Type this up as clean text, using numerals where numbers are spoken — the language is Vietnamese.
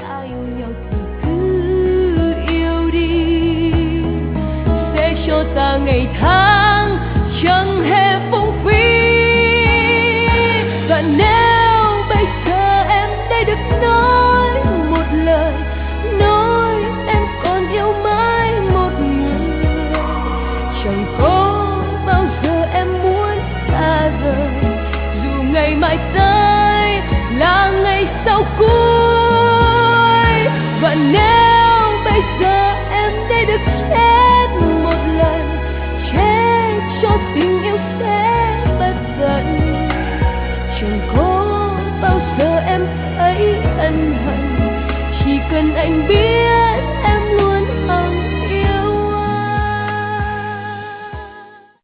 đã yêu nhau thì cứ yêu đi, sẽ cho ta ngày tháng chẳng hề phung phí. Và nếu bây giờ em đây được nói một lời, nói em còn yêu mãi một người, chẳng có bao giờ em muốn xa rời, dù ngày mai tới là ngày sau cuối. Và nếu